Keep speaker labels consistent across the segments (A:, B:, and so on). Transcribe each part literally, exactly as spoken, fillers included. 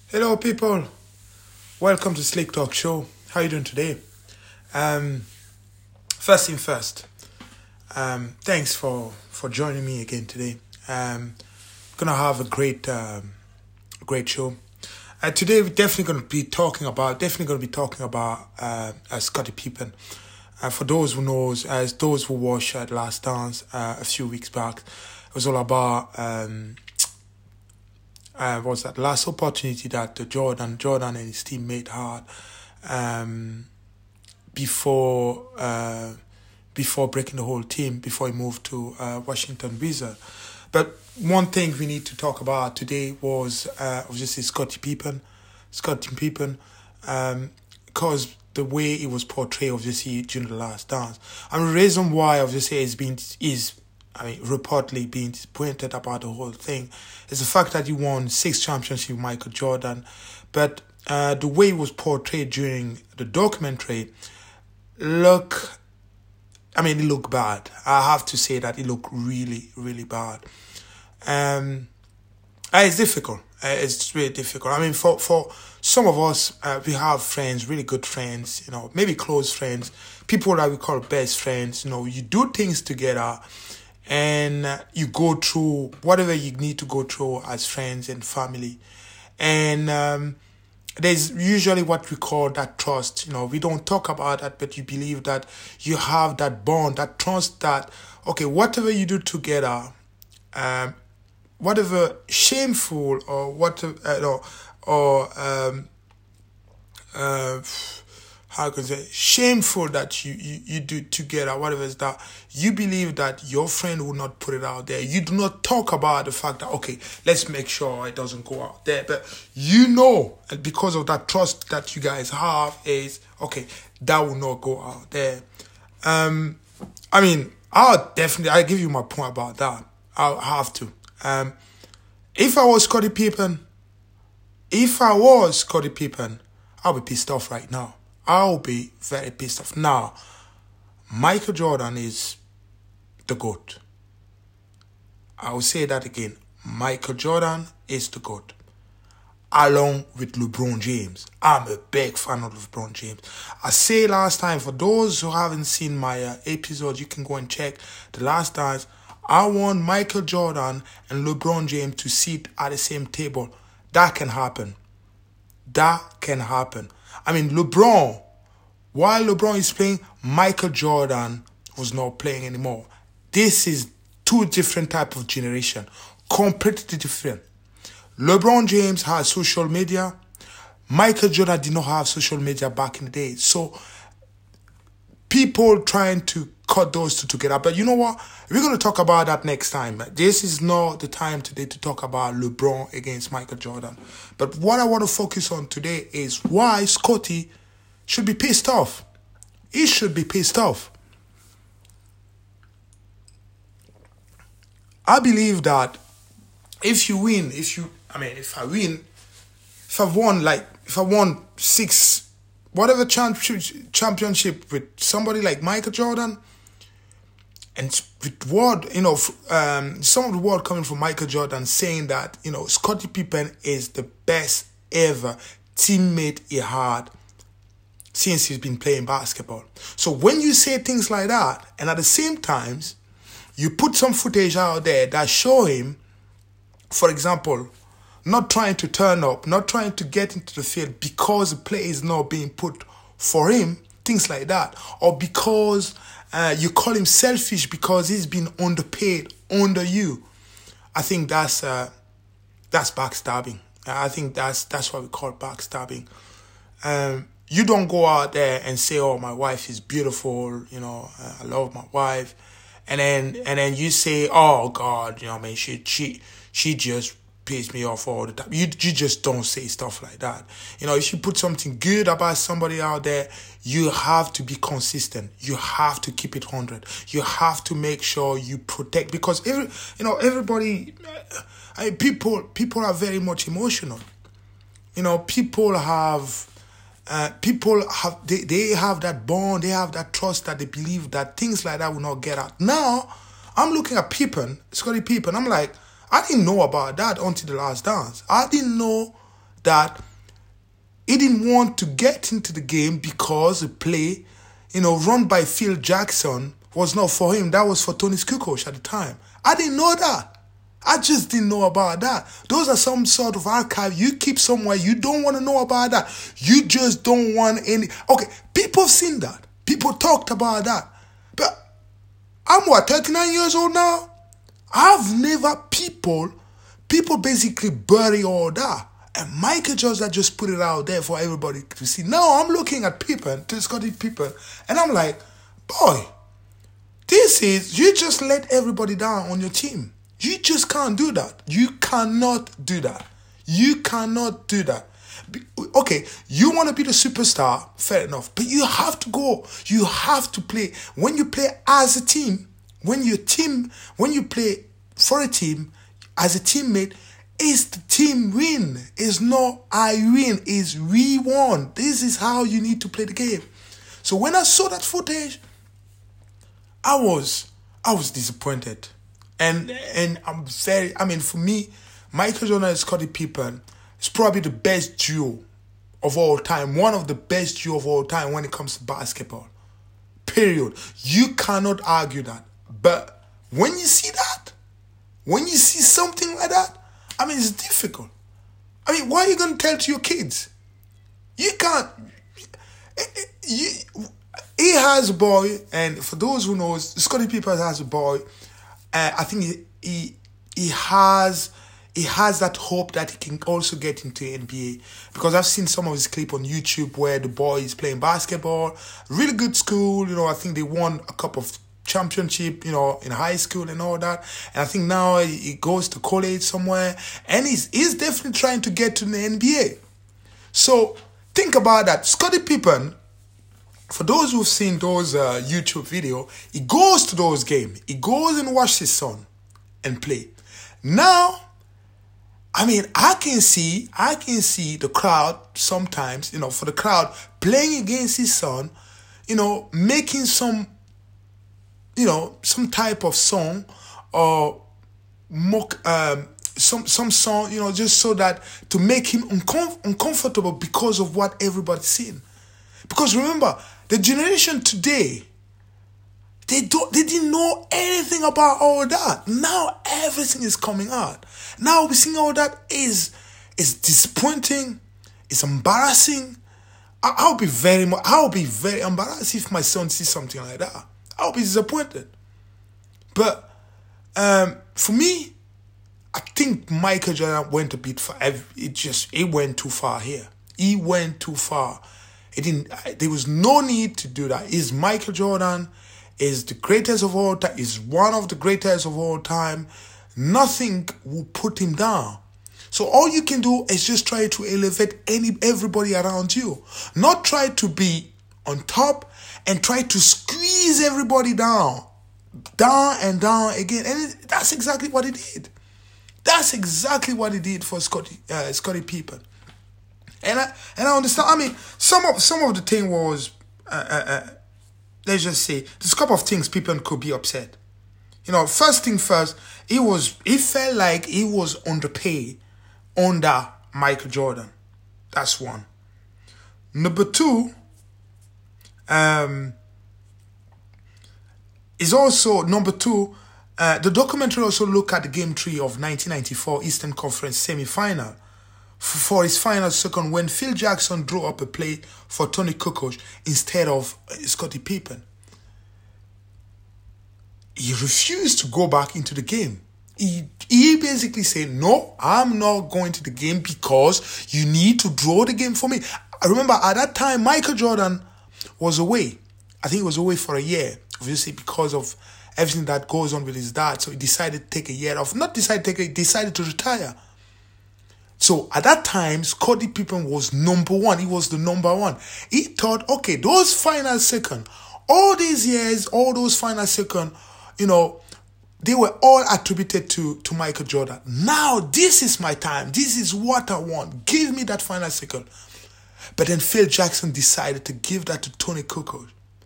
A: Hello, people. Welcome to Slick Talk Show. How you doing today? Um, first thing first. Um, thanks for for joining me again today. Um, gonna have a great um, great show. Uh, today we're definitely gonna be talking about definitely gonna be talking about uh, uh Scottie Pippen. Uh, for those who knows, as those who watched uh, The Last Dance uh, a few weeks back, it was all about. Um, Uh, was that last opportunity that the Jordan Jordan and his teammate had um, before uh, before breaking the whole team, before he moved to uh, Washington Wizards. But one thing we need to talk about today was uh, obviously Scottie Pippen, Scottie Pippen, um, because the way he was portrayed obviously during The Last Dance. And the reason why obviously it's been is I mean, reportedly being disappointed about the whole thing is the fact that he won six championships with Michael Jordan. But uh, the way it was portrayed during the documentary, look, I mean, it looked bad. I have to say that it looked really, really bad. Um, uh, it's difficult. Uh, it's really difficult. I mean, for, for some of us, uh, we have friends, really good friends, you know, maybe close friends, people that we call best friends. You know, you do things together. And you go through whatever you need to go through as friends and family. And um, there's usually what we call that trust. You know, we don't talk about that, but you believe that you have that bond, that trust that, okay, whatever you do together, um, whatever shameful or whatever, uh, or, or um, uh, how can I say, shameful that you, you, you do together, whatever is that, you believe that your friend will not put it out there. You do not talk about the fact that, okay, let's make sure it doesn't go out there. But you know, and because of that trust that you guys have is, okay, that will not go out there. Um, I mean, I'll definitely, I'll give you my point about that. I'll have to. Um, if I was Scottie Pippen, if I was Scottie Pippen, I'll be pissed off right now. I'll be very pissed off. Now, Michael Jordan is the GOAT. I will say that again. Michael Jordan is the GOAT. Along with LeBron James. I'm a big fan of LeBron James. I say last time, for those who haven't seen my uh, episode, you can go and check The Last Dance. I want Michael Jordan and LeBron James to sit at the same table. That can happen. That can happen. I mean, LeBron, while LeBron is playing, Michael Jordan was not playing anymore. This is two different type of generation, completely different. LeBron James has social media. Michael Jordan did not have social media back in the day. So people trying to cut those two together. But you know what? We're going to talk about that next time. This is not the time today to talk about LeBron against Michael Jordan. But what I want to focus on today is why Scottie should be pissed off. He should be pissed off. I believe that if you win, if you, I mean, if I win, if I've won, like, if I won six, whatever championship, championship with somebody like Michael Jordan, and with word, you know, um, some of the word coming from Michael Jordan saying that, you know, Scottie Pippen is the best ever teammate he had since he's been playing basketball. So when you say things like that, and at the same time, you put some footage out there that show him, for example, not trying to turn up, not trying to get into the field because the play is not being put for him, things like that, or because uh, you call him selfish because he's been underpaid under you. I think that's uh, that's backstabbing. I think that's that's what we call backstabbing. Um, you don't go out there and say, "Oh, my wife is beautiful," you know, uh, I love my wife, and then and then you say, "Oh God, you know, I mean, she she she just piss me off all the time." You you just don't say stuff like that. You know, if you put something good about somebody out there, you have to be consistent. You have to keep it one hundred. You have to make sure you protect, because every you know everybody, I mean, people people are very much emotional. You know, people have. Uh, people have they, they have that bond, they have that trust that they believe that things like that will not get out. Now, I'm looking at Pippen, Scottie Pippen. I'm like, I didn't know about that until The Last Dance. I didn't know that he didn't want to get into the game because the play, you know, run by Phil Jackson was not for him. That was for Tony Kukoc at the time. I didn't know that. I just didn't know about that. Those are some sort of archive you keep somewhere. You don't want to know about that. You just don't want any. Okay, people have seen that. People talked about that. But I'm what, thirty-nine years old now? I've never, people, people basically bury all that. And Michael Jordan just put it out there for everybody to see. Now I'm looking at Pippen, to Scottie Pippen, and I'm like, boy, this is, you just let everybody down on your team. You just can't do that. You cannot do that. You cannot do that. Okay, you want to be the superstar, fair enough, but you have to go. You have to play. When you play as a team, when your team, when you play for a team, as a teammate, it's the team win. It's not I win, it's we won. This is how you need to play the game. So when I saw that footage, I was, I was disappointed. And and I'm very, I mean, for me, Michael Jordan and Scottie Pippen is probably the best duo of all time. One of the best duo of all time when it comes to basketball. Period. You cannot argue that. But when you see that, when you see something like that, I mean, it's difficult. I mean, what are you going to tell to your kids? You can't. You, he has a boy, and for those who knows, Scottie Pippen has a boy. Uh, I think he, he he has he has that hope that he can also get into N B A, because I've seen some of his clip on YouTube where the boy is playing basketball, really good school. You know, I think they won a couple of championship, you know, in high school and all that. And I think now he goes to college somewhere, and he's he's definitely trying to get to the N B A. So think about that, Scottie Pippen. For those who've seen those uh, YouTube video, he goes to those games. He goes and watches his son and play. Now, I mean, I can see, I can see the crowd sometimes, you know, for the crowd playing against his son, you know, making some, you know, some type of song or mock, um, some some song, you know, just so that to make him uncom- uncomfortable because of what everybody's seeing. Because remember, the generation today, they don't, they didn't know anything about all that. Now everything is coming out. Now we're seeing all that is is disappointing. It's embarrassing. I, I'll be very much. I'll be very embarrassed if my son sees something like that. I'll be disappointed. But um, for me, I think Michael Jordan went a bit far. It just it went too far here. He went too far. It didn't. There was no need to do that. Is Michael Jordan is the greatest of all time? Is one of the greatest of all time. Nothing will put him down. So all you can do is just try to elevate any everybody around you. Not try to be on top and try to squeeze everybody down, down and down again. And it, that's exactly what he did. That's exactly what he did for Scottie uh, Scottie Pippen. And I and I understand. I mean, some of some of the thing was, uh, uh, uh, let's just say, there's a couple of things people could be upset. You know, first thing first, he was he felt like he was underpaid under Michael Jordan. That's one. Number two, um, is also number two. Uh, the documentary also looked at the game three of nineteen ninety-four Eastern Conference semi-final. For his final second, when Phil Jackson drew up a play for Tony Kukoc instead of Scottie Pippen. He refused to go back into the game. He, he basically said, no, I'm not going to the game because you need to draw the game for me. I remember at that time, Michael Jordan was away. I think he was away for a year, obviously because of everything that goes on with his dad. So he decided to take a year off. Not decided to take a, decided to retire. So at that time, Scottie Pippen was number one. He was the number one. He thought, okay, those final second, all these years, all those final second, you know, they were all attributed to, to Michael Jordan. Now, this is my time. This is what I want. Give me that final second. But then Phil Jackson decided to give that to Tony Kukoc.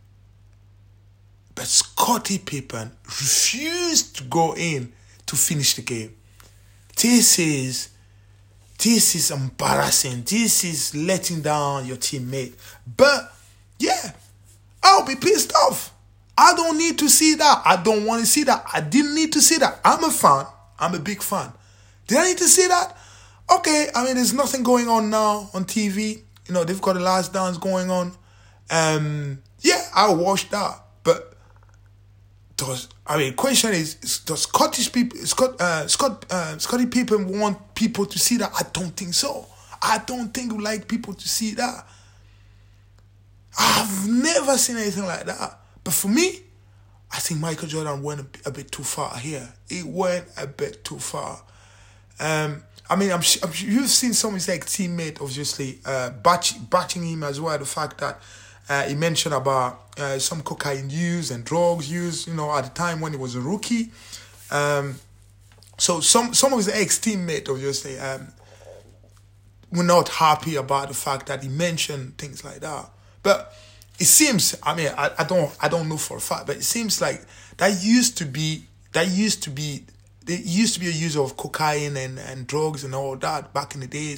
A: But Scottie Pippen refused to go in to finish the game. This is... this is embarrassing. This is letting down your teammate. But yeah, I'll be pissed off. I don't need to see that. I don't want to see that. I didn't need to see that. I'm a fan. I'm a big fan. Did I need to see that? Okay, I mean, there's nothing going on now on T V. You know, they've got the Last Dance going on. Um, yeah, I'll watch that. But does I mean, question is, does Scottish people, Scott, uh, Scott, uh, Scottish people want people to see that? I don't think so. I don't think we like people to see that. I've never seen anything like that. But for me, I think Michael Jordan went a bit, a bit too far here. He went a bit too far. Um, I mean, I'm, I'm you've seen some of his like teammate, obviously, uh, batch, batching him as well. The fact that uh, he mentioned about uh, some cocaine use and drugs use, you know, at the time when he was a rookie. Um, so some some of his ex-teammates, obviously, um, were not happy about the fact that he mentioned things like that. But it seems, I mean, I, I don't I don't know for a fact, but it seems like that used to be that used to be there used to be a use of cocaine and, and drugs and all that back in the days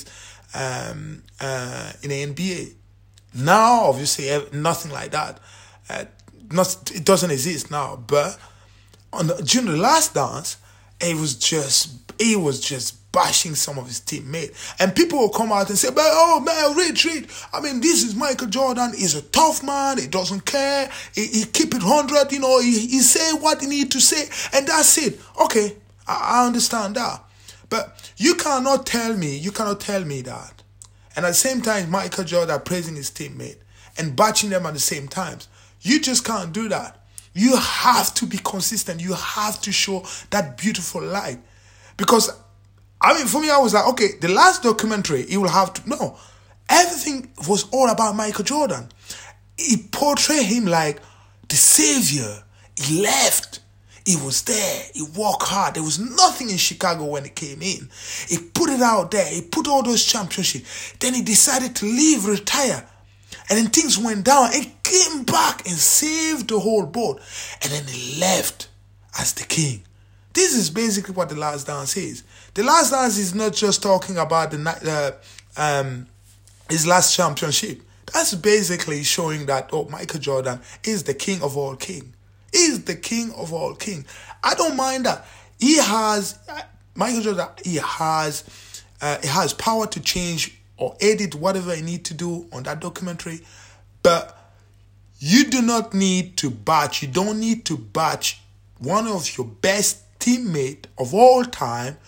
A: um, uh, in the N B A. Now, obviously, nothing like that. Uh, not it doesn't exist now. But on the, during the Last Dance, it was just it was just bashing some of his teammates, and people will come out and say, "But oh man, Rich, Rich, I mean, this is Michael Jordan. He's a tough man. He doesn't care. He, he keep it hundred. You know, he he say what he need to say, and that's it." Okay, I, I understand that, but you cannot tell me, you cannot tell me that. And at the same time, Michael Jordan praising his teammate and batching them at the same times. You just can't do that. You have to be consistent. You have to show that beautiful light. Because, I mean, for me, I was like, okay, the last documentary, he will have to, no. Everything was all about Michael Jordan. He portrayed him like the savior. He left. He was there. He worked hard. There was nothing in Chicago when he came in. He put it out there. He put all those championships. Then he decided to leave, retire. And then things went down and came back and saved the whole boat. And then he left as the king. This is basically what The Last Dance is. The Last Dance is not just talking about the uh, um, his last championship. That's basically showing that, oh, Michael Jordan is the king of all kings. Is the king of all kings. I don't mind that. He has, Michael Jordan, he has, uh, he has power to change or edit whatever he need to do on that documentary. But you do not need to batch. You don't need to batch one of your best teammate of all time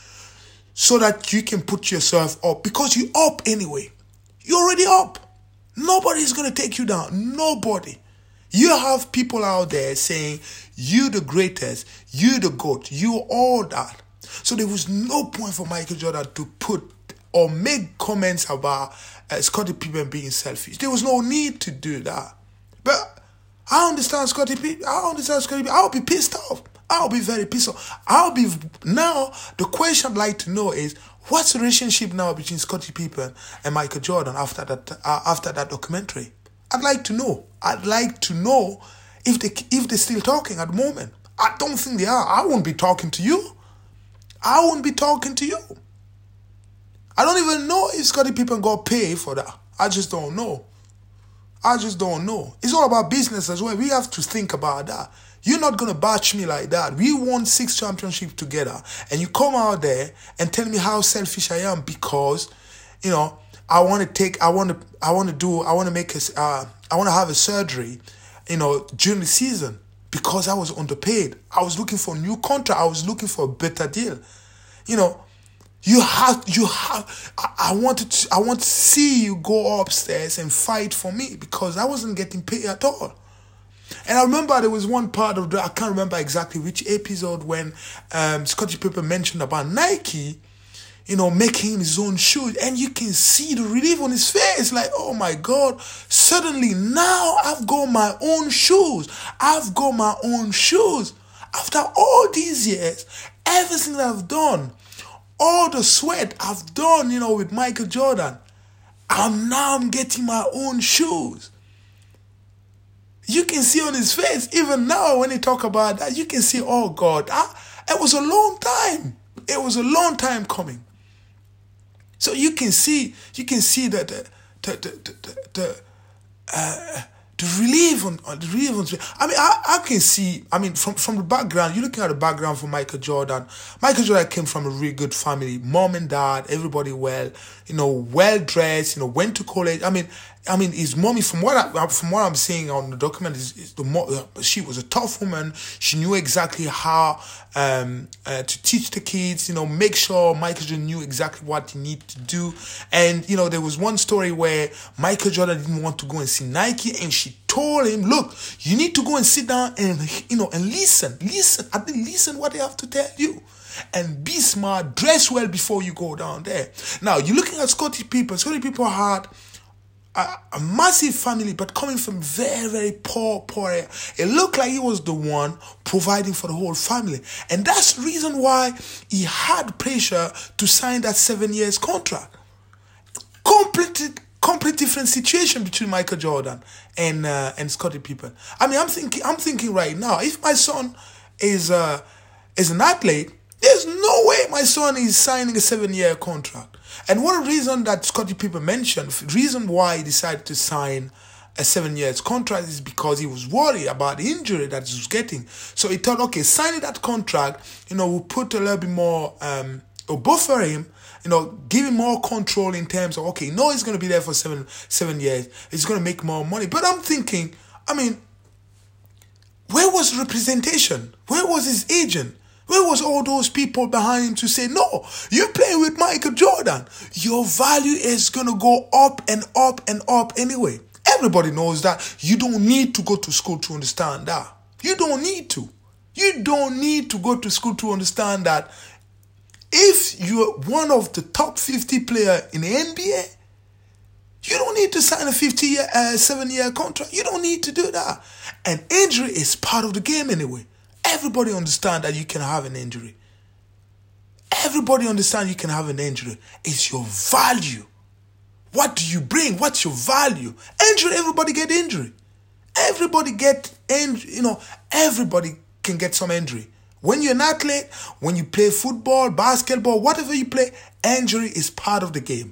A: so that you can put yourself up. Because you're up anyway. You're already up. Nobody's going to take you down. Nobody. You have people out there saying, you the greatest, you the GOAT, you all that. So there was no point for Michael Jordan to put or make comments about uh, Scottie Pippen being selfish. There was no need to do that. But I understand Scottie Pippen. I understand Scottie Pippen. I'll be pissed off. I'll be very pissed off. I'll be, now, the question I'd like to know is, what's the relationship now between Scottie Pippen and Michael Jordan after that, uh, after that documentary? I'd like to know. I'd like to know if they if they're still talking at the moment. I don't think they are. I won't be talking to you. I won't be talking to you. I don't even know if Scottie Pippen got paid for that. I just don't know. I just don't know. It's all about business as well. We have to think about that. You're not going to batch me like that. We won six championships together. And you come out there and tell me how selfish I am because, you know, I want to take, I want to, I want to do, I want to make a, uh, I want to have a surgery, you know, during the season because I was underpaid. I was looking for a new contract. I was looking for a better deal. You know, you have, you have, I, I wanted to, I want to see you go upstairs and fight for me because I wasn't getting paid at all. And I remember there was one part of the, I can't remember exactly which episode when um, Scottie Pippen mentioned about Nike, you know, making his own shoes. And you can see the relief on his face. Like, oh my God, suddenly now I've got my own shoes. I've got my own shoes. After all these years, everything that I've done, all the sweat I've done, you know, with Michael Jordan, I'm now I'm getting my own shoes. You can see on his face, even now when he talk about that, you can see, oh God, I, it was a long time. It was a long time coming. So you can see, you can see that the the the the, the uh, the relief on, on the relief on. I mean, I, I can see. I mean, from from the background, you're looking at the background for Michael Jordan. Michael Jordan came from a really good family, mom and dad, everybody well, you know, well dressed, you know, went to college. I mean, I mean, his mommy, from what I, from what I'm seeing on the document, is, is the mo- she was a tough woman. She knew exactly how um, uh, to teach the kids. You know, make sure Michael Jordan knew exactly what he needed to do. And you know, there was one story where Michael Jordan didn't want to go and see Nike, and she told him, "Look, you need to go and sit down and you know and listen, listen, at least listen what they have to tell you." And be smart, dress well before you go down there. Now, you're looking at Scottie Pippen. Scottie Pippen had a, a massive family, but coming from very, very poor, poor area. It looked like he was the one providing for the whole family. And that's the reason why he had pressure to sign that seven years contract. Completely, complete different situation between Michael Jordan and uh, and Scottie Pippen. I mean, I'm thinking, I'm thinking right now, if my son is uh, is an athlete, there's no way my son is signing a seven-year contract. And one reason that Scottie Pippen mentioned, the reason why he decided to sign a seven years contract is because he was worried about the injury that he was getting. So he thought, okay, signing that contract, you know, will put a little bit more, um, will buffer him, you know, give him more control in terms of, okay, no, he's going to be there for seven, seven years. He's going to make more money. But I'm thinking, I mean, where was representation? Where was his agent? Where was all those people behind him to say, no, you're playing with Michael Jordan. Your value is going to go up and up and up anyway. Everybody knows that. You don't need to go to school to understand that. You don't need to. You don't need to go to school to understand that if you're one of the top fifty players in the N B A, you don't need to sign a fifty-year, uh, seven-year contract. You don't need to do that. And injury is part of the game anyway. Everybody understand that you can have an injury. Everybody understand you can have an injury. It's your value. What do you bring? What's your value? Injury, everybody get injury. Everybody get injury. You know, everybody can get some injury. When you're an athlete, when you play football, basketball, whatever you play, injury is part of the game.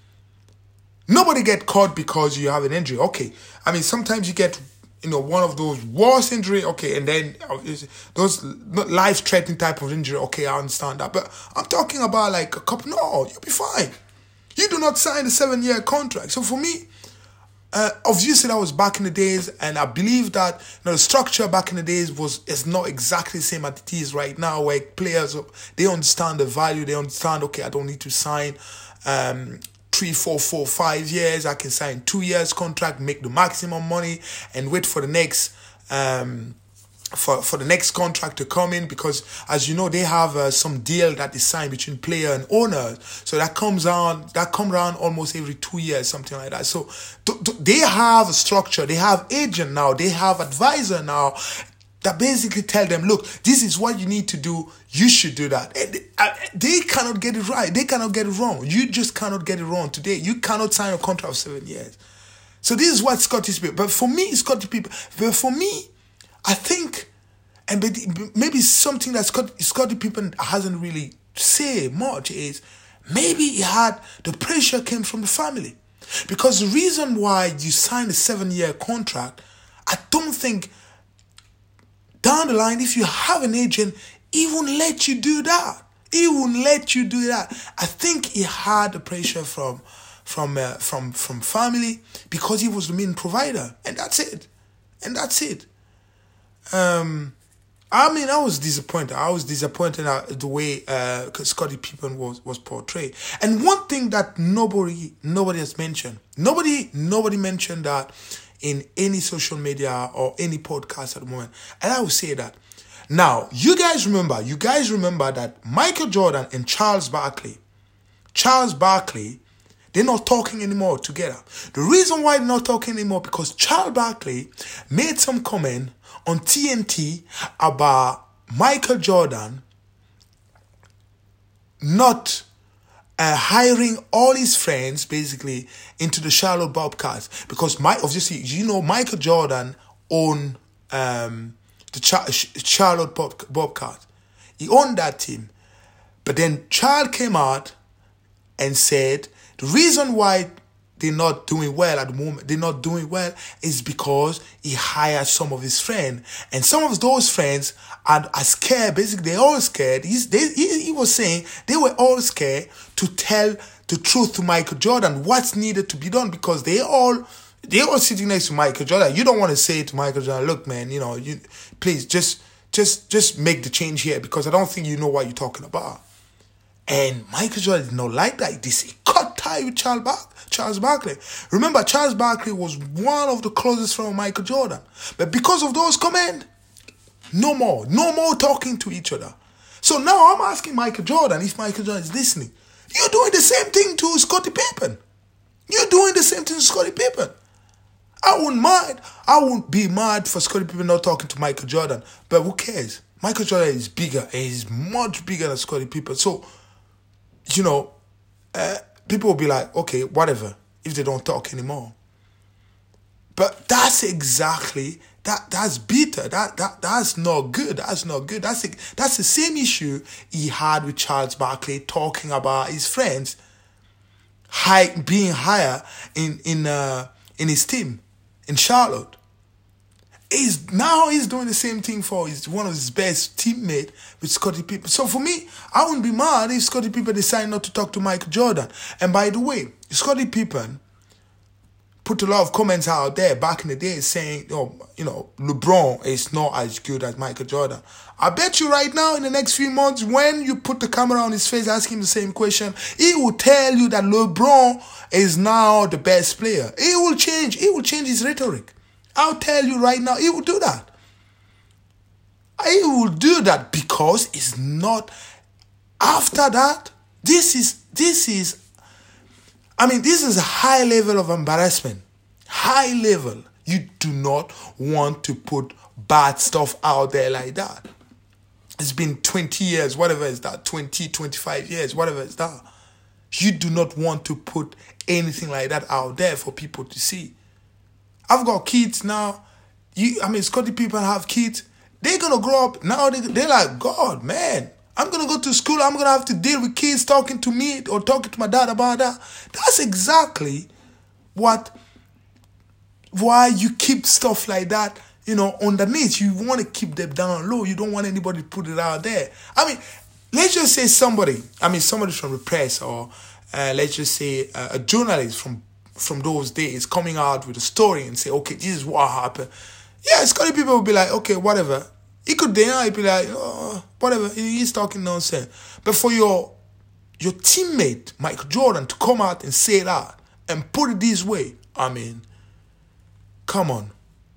A: Nobody get caught because you have an injury. Okay, I mean, sometimes you get, you know, one of those worst injury, okay, and then those life-threatening type of injury, okay, I understand that. But I'm talking about like a couple, no, you'll be fine. You do not sign a seven-year contract. So for me, uh, obviously that was back in the days, and I believe that, you know, the structure back in the days was is not exactly the same as it is right now, where players, they understand the value, they understand, okay, I don't need to sign um three, four, four, five years. I can sign two years contract, make the maximum money, and wait for the next um for for the next contract to come in, because as you know, they have uh, some deal that is signed between player and owner, so that comes on that comes around almost every two years, something like that. So th- th- they have a structure, they have agent now, they have advisor now that basically tell them, look, this is what you need to do. You should do that. And they, uh, they cannot get it right. They cannot get it wrong. You just cannot get it wrong today. You cannot sign a contract of seven years. So this is what Scottie Pippen. But for me, Scottie Pippen. But for me, I think, and maybe something that Scott, Scottie Pippen hasn't really said much is maybe he had the pressure came from the family, because the reason why you sign a seven-year contract, I don't think down the line, if you have an agent, he won't let you do that. He won't let you do that. I think he had the pressure from from uh, from from family, because he was the main provider, and that's it. And that's it. Um, I mean, I was disappointed. I was disappointed at the way uh, Scottie Pippen was was portrayed. And one thing that nobody nobody has mentioned, nobody nobody mentioned that in any social media or any podcast at the moment. And I will say that. Now, you guys remember, you guys remember that Michael Jordan and Charles Barkley, Charles Barkley, they're not talking anymore together. The reason why they're not talking anymore, because Charles Barkley made some comment on T N T about Michael Jordan not Uh, hiring all his friends basically into the Charlotte Bobcats, because my obviously you know Michael Jordan owned um, the Char- Charlotte Bob- Bobcats. He owned that team, but then Charles came out and said the reason why they're not doing well at the moment, they're not doing well, is because he hired some of his friends. And some of those friends are, are scared. Basically, they're all scared. He's, they, he, he was saying they were all scared to tell the truth to Michael Jordan, what's needed to be done, because they all... They're all sitting next to Michael Jordan. You don't want to say to Michael Jordan, look, man, you know, you please just just just make the change here, because I don't think you know what you're talking about. And Michael Jordan did not like that. This he cut tie with Charles Bar- Charles Barkley. Remember, Charles Barkley was one of the closest friends of Michael Jordan. But because of those comments, no more. No more talking to each other. So now I'm asking Michael Jordan, if Michael Jordan is listening, you're doing the same thing to Scottie Pippen. You're doing the same thing to Scottie Pippen. I wouldn't mind. I wouldn't be mad for Scottie Pippen not talking to Michael Jordan. But who cares? Michael Jordan is bigger. He's much bigger than Scottie Pippen. So, you know, uh, people will be like, okay, whatever, if they don't talk anymore. But that's exactly, that. that's bitter. That that That's not good. That's not good. That's, that's the same issue he had with Charles Barkley, talking about his friends high, being higher in, in, uh, in his team. In Charlotte, he's now he's doing the same thing for his one of his best teammates with Scottie Pippen. So for me, I wouldn't be mad if Scottie Pippen decided not to talk to Michael Jordan. And by the way, Scottie Pippen put a lot of comments out there back in the day saying, oh, you know, LeBron is not as good as Michael Jordan. I bet you right now, in the next few months, when you put the camera on his face, ask him the same question, he will tell you that LeBron is now the best player. He will change. He will change his rhetoric. I'll tell you right now, he will do that. He will do that because it's not. After that, this is, this is, I mean, this is a high level of embarrassment. High level. You do not want to put bad stuff out there like that. It's been twenty years, whatever is that, twenty, twenty-five years, whatever is that. You do not want to put anything like that out there for people to see. I've got kids now. You, I mean, Scottie Pippen have kids. They're going to grow up. Now they, they're like, God, man, I'm going to go to school. I'm going to have to deal with kids talking to me or talking to my dad about that. That's exactly what, why you keep stuff like that, you know, underneath. You want to keep them down low. You don't want anybody to put it out there. I mean, let's just say somebody, I mean, somebody from the press, or uh, let's just say uh, a journalist from, from those days coming out with a story and say, okay, this is what happened. Yeah, Scottie Pippen will be like, okay, whatever. He could deny, he'd be like, oh, whatever, he's talking nonsense. But for your your teammate, Michael Jordan, to come out and say that and put it this way, I mean, come on.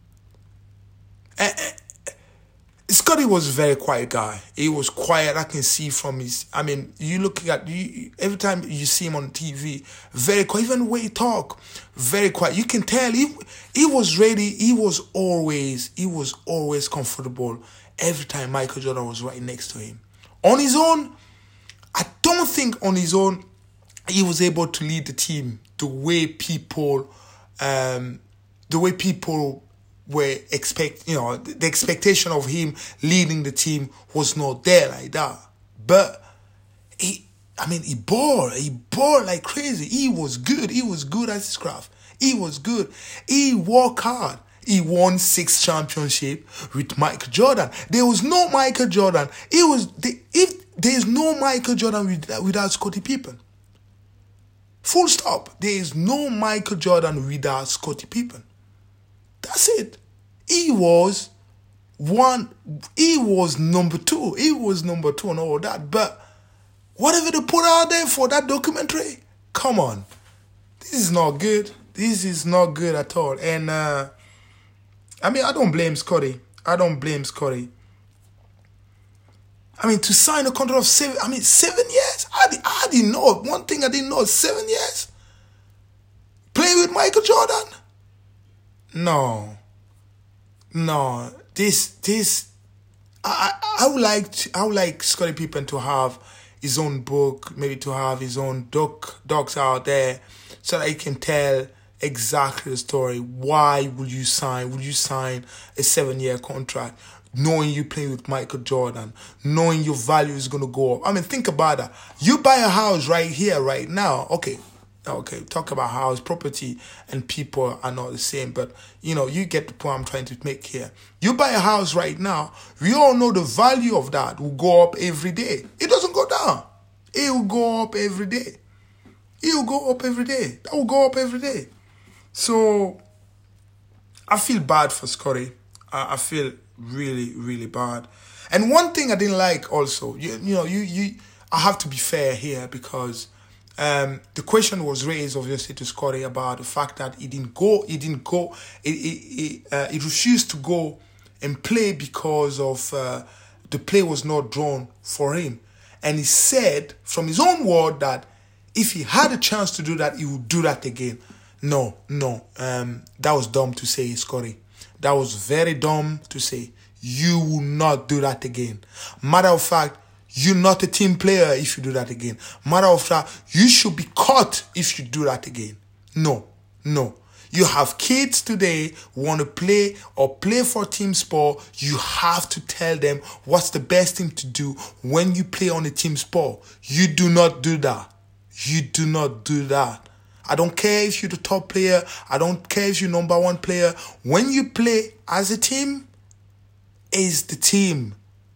A: And, and, Scottie was a very quiet guy. He was quiet. I can see from his, I mean, you looking at, you, every time you see him on T V, very quiet. Even the way he talk, very quiet. You can tell he, he was ready. He was always, he was always comfortable every time Michael Jordan was right next to him. On his own, I don't think on his own, he was able to lead the team the way people, um, the way people were expect, you know, the expectation of him leading the team was not there like that. But he, I mean, he balled, he balled like crazy. He was good. He was good at his craft. He was good. He worked hard. He won six championships with Michael Jordan. There was no Michael Jordan. It was the, if there is no Michael Jordan without, without Scottie Pippen. Full stop. There is no Michael Jordan without Scottie Pippen. That's it. He was one. He was number two. He was number two and all that. But whatever they put out there for that documentary, come on. This is not good. This is not good at all. And, uh, I mean, I don't blame Scottie. I don't blame Scottie. I mean, to sign a contract of seven, I mean, seven years? I, I didn't know. One thing I didn't know, seven years? Play with Michael Jordan? No. No. This, this, I, I, I would like, to, I would like Scottie Pippen to have his own book, maybe to have his own doc, docs out there so that he can tell exactly the story. Why would you sign? Would you sign a seven-year contract? knowing you playing with Michael Jordan, knowing your value is going to go up. I mean, think about that. You buy a house right here, right now. Okay, okay, talk about house, property, and people are not the same. But, you know, you get the point I'm trying to make here. You buy a house right now, we all know the value of that will go up every day. It doesn't go down. It will go up every day. It will go up every day. That will go up every day. So, I feel bad for Scottie. I, I feel really, really bad. And one thing I didn't like also, you, you know, you, you, I have to be fair here because um, the question was raised obviously to Scottie about the fact that he didn't go, he didn't go, he, he, he, uh, he refused to go and play because of uh, the play was not drawn for him. And he said from his own word that if he had a chance to do that, he would do that again. No, no, um, that was dumb to say, Scottie. That was very dumb to say. You will not do that again. Matter of fact, you're not a team player if you do that again. Matter of fact, you should be caught if you do that again. No, no. You have kids today who want to play or play for team sport. You have to tell them what's the best thing to do when you play on a team sport. You do not do that. You do not do that. I don't care if you're the top player. I don't care if you're number one player. When you play as a team, it's the team.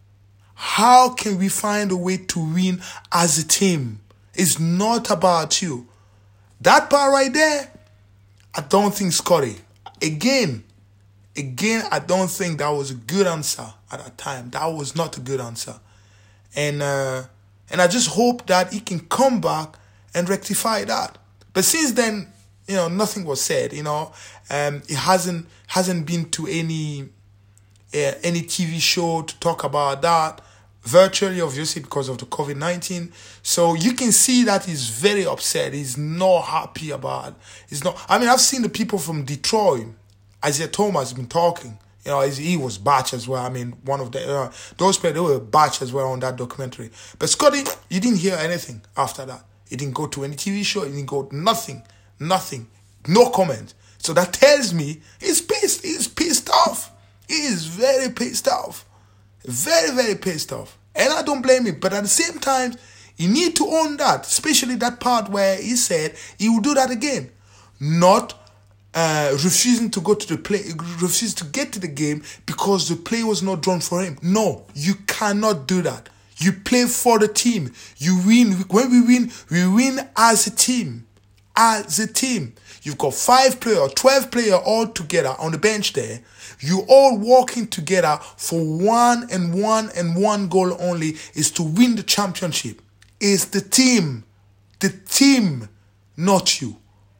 A: How can we find a way to win as a team? It's not about you. That part right there, I don't think Scottie. Again, again, I don't think that was a good answer at that time. That was not a good answer. And, uh, and I just hope that he can come back and rectify that. But since then, you know, nothing was said. You know, um, it hasn't hasn't been to any uh, any T V show to talk about that virtually, obviously because of the COVID nineteen. So you can see that he's very upset. He's not happy about. He's not. I mean, I've seen the people from Detroit. Isaiah Thomas has been talking. You know, he was batch as well. I mean, one of the uh, those players, they were batch as well on that documentary. But Scottie, you didn't hear anything after that. He didn't go to any T V show. He didn't go nothing, nothing, no comment. So that tells me he's pissed. He's pissed off. He is very pissed off, very very pissed off. And I don't blame him. But at the same time, you need to own that, especially that part where he said he will do that again, not uh, refusing to go to the play, refusing to get to the game because the play was not drawn for him. No, you cannot do that. You play for the team. You win. When we win, we win as a team. As a team. You've got five players, twelve players all together on the bench there. You all working together for one and one and one goal only is to win the championship. It's the team. The team, not you.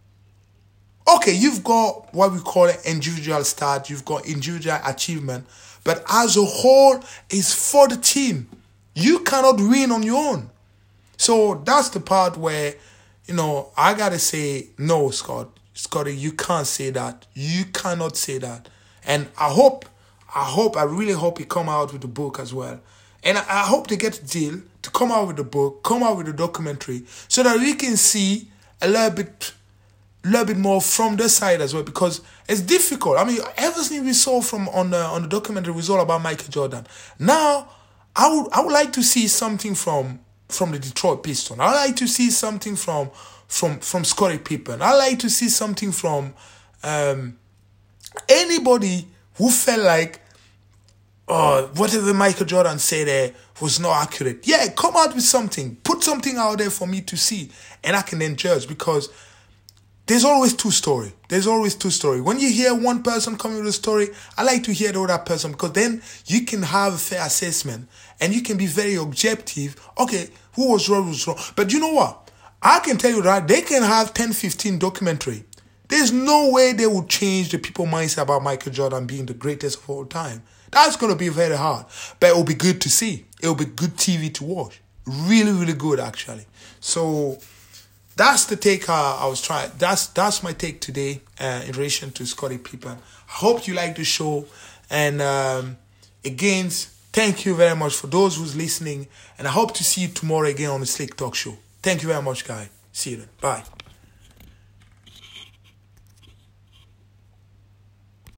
A: Okay, you've got what we call an individual start. You've got individual achievement. But as a whole, it's for the team. You cannot win on your own. So that's the part where, you know, I got to say, no, Scott. Scottie, you can't say that. You cannot say that. And I hope, I hope, I really hope he come out with the book as well. And I, I hope they get a deal to come out with the book, come out with the documentary, so that we can see a little bit, a little bit more from their side as well. Because it's difficult. I mean, everything we saw from on the on the documentary was all about Michael Jordan. Now, I would I would like to see something from from the Detroit Pistons. I like to see something from from from Scottie Pippen. I like to see something from um, anybody who felt like, oh, whatever Michael Jordan said there was not accurate. Yeah, come out with something. Put something out there for me to see, and I can then judge, because there's always two story. There's always two story. When you hear one person coming with a story, I like to hear the other person, because then you can have a fair assessment and you can be very objective. Okay, who was wrong, who was wrong. But you know what? I can tell you that they can have ten, fifteen documentary. There's no way they will change the people mindset about Michael Jordan being the greatest of all time. That's going to be very hard. But it will be good to see. It will be good T V to watch. Really, really good, actually. So that's the take uh, I was trying. That's that's my take today uh, in relation to Scottie Pippen. I hope you like the show. And um, again, thank you very much for those who's listening. And I hope to see you tomorrow again on the Slick Talk Show. Thank you very much, guys. See you then. Bye.